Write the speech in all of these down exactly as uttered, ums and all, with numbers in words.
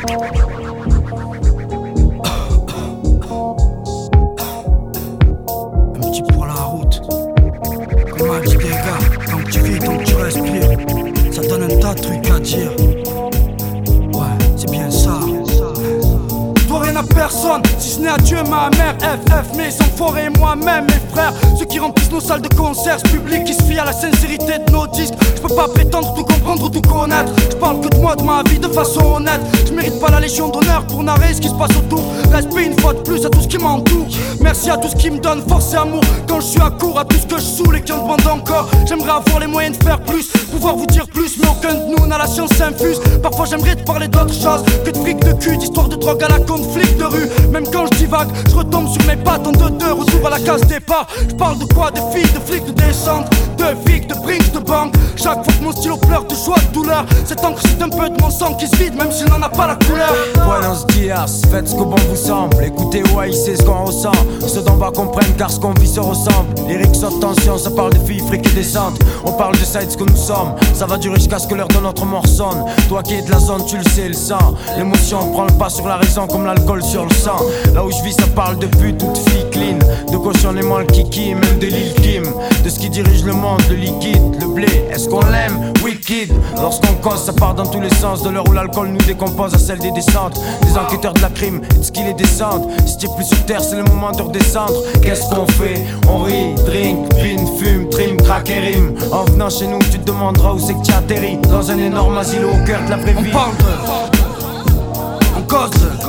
Un petit pour la route. Comme a dit des gars, tant que tu vis, tant que tu respires, ça donne un tas de trucs à dire. Ouais, c'est bien ça. Dois rien à personne, si ce n'est à Dieu, ma mère, F F, mes enfoirés et moi-même, mes frères. Ceux qui remplissent nos salles de concert, ce public qui se fie à la sincérité de nos disques. Je peux pas prétendre tout comprendre ou tout connaître. Je parle que de moi, de ma vie, de façon honnête. Je mérite pas la légion d'honneur pour narrer ce qui se passe autour. Respect une fois de plus à tout ce qui m'entoure. Merci à tout ce qui me donne force et amour. Quand je suis à court, à tout ce que je saoule et qui en demande encore. J'aimerais avoir les moyens de faire plus, pouvoir vous dire plus, mais aucun de nous n'a la science infuse. Parfois j'aimerais te parler d'autre chose que de fric de cul, d'histoire de drogue à la con, de flic de rue. Même quand je divague, je retombe sur mes pattes en deux deux, retour à la case départ. Je parle de quoi? De filles, de flics, de descente, de flics, de brinks, de banque. Chaque fois que mon stylo pleure de joie, de douleur, cette encre c'est un peu de mon sang qui se vide, même s'il n'en a pas la couleur. Buenos dias, faites ce que bon vous semble. Écoutez, ouais, c'est ce qu'on ressent. Ceux d'en bas comprennent car ce qu'on vit se ressemble. Lyrics saute tension, ça parle de filles, fric et descente. On parle de ça et de ce que nous sommes. Ça va durer jusqu'à ce que l'heure de notre mort sonne. Toi qui es de la zone, tu le sais, le sang. L'émotion prend le pas sur la raison comme l'alcool sur le sang. Là où je vis, ça parle de pute ou de filles clean. De cochon et moi le kiki, même de Lil Kim. De ce qui dirige le monde, le liquide, le blé. Est-ce qu'on l'aime? Wicked. Lorsqu'on cause, ça part dans tous les sens. De l'heure où l'alcool nous décompose à celle des descentes. Des enquêteurs de la crime et de ce qui les descendent. Si t'es plus sur terre, c'est le moment de redescendre. Qu'est-ce qu'on fait? On rit, drink, pin, fume, trim, crack et rime. En venant chez nous, tu te demanderas où c'est que tu atterris. Dans un énorme asile au cœur de la vraie vie. On parle de, on cause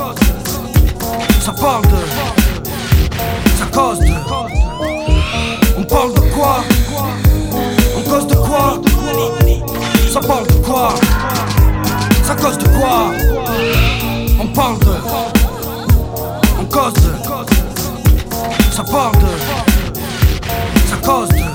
de, ça parle de, ça cause de. On parle de quoi? On cause de quoi? Ça parle de quoi? Ça cause de quoi? On parle de, on cause de, ça parle de, ça cause de.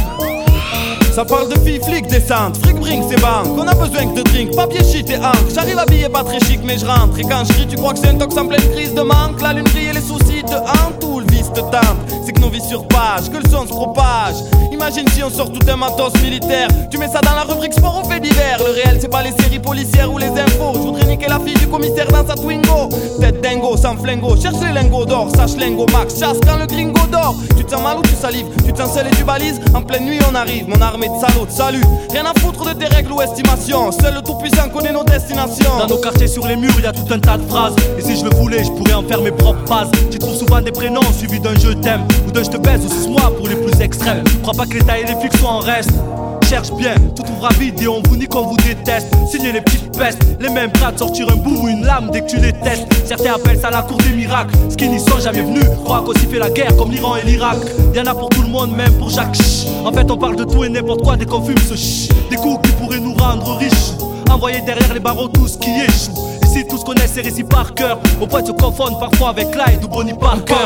Ça parle de filles, flics, descente, fric, brink, c'est banque. On a besoin que de drink, papier, shit et encre. J'arrive habillé pas très chic mais je rentre. Et quand je crie tu crois que c'est un tox en pleine crise de manque. La lune brille et les soucis te hantent ou le vice te tente. C'est que nos vies sur page, que le son se propage. Imagine si on sort tout un matos militaire. Tu mets ça dans la rubrique sport ou fait divers. Le réel c'est pas les séries policières ou les infos. Je voudrais niquer la fille du commissaire dans sa Twingo. Tête dingo, sans flingo, cherche les lingots d'or. Sache lingo max, chasse quand le gringo dort. Tu te sens mal ou tu salives, tu te sens seul et tu balises. En pleine nuit on arrive, mon armée de salauds, salut. Rien à foutre de tes règles ou estimations. Seul le tout-puissant connaît nos destinations. Dans nos quartiers sur les murs, y a tout un tas de phrases. Et si je le voulais, je pourrais en faire mes propres phases. Tu trouves souvent des prénoms suivis d'un je t'aime ou d'un je te baise ou suce-moi pour les plus extrêmes. Crois pas que l'état et les flics soient en reste. Cherche bien, tout trouvera vite et on vous nique, on vous déteste. Signez les petites pestes, les mêmes prêts à te sortir un bout ou une lame dès que tu les testes. Certains appellent ça la cour des miracles. Ce qui n'y sont jamais venus, croient qu'aussi fait la guerre comme l'Iran et l'Irak. Y'en a pour tout le monde, même pour Jacques. Chut. En fait on parle de tout et n'importe quoi dès qu'on fume ce chut. Des coups qui pourraient nous rendre riches. Envoyer derrière les barreaux tout ce qui échoue. Et si tous connaissent ces récits par cœur, au point de se confondre parfois avec Clyde ou Bonnie Parker.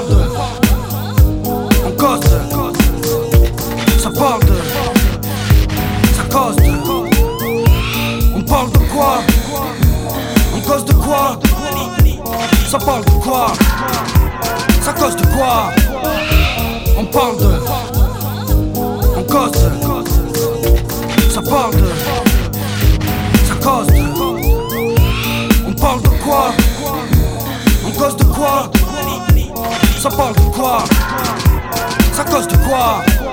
On cause de, ça parle de, ça cause de. On parle de quoi? On cause de quoi? Ça parle de quoi? Ça cause de quoi? On parle de, on cause de, ça parle de, ça cause de. On parle de quoi? On cause de quoi? Ça parle de quoi? Ça cause de quoi?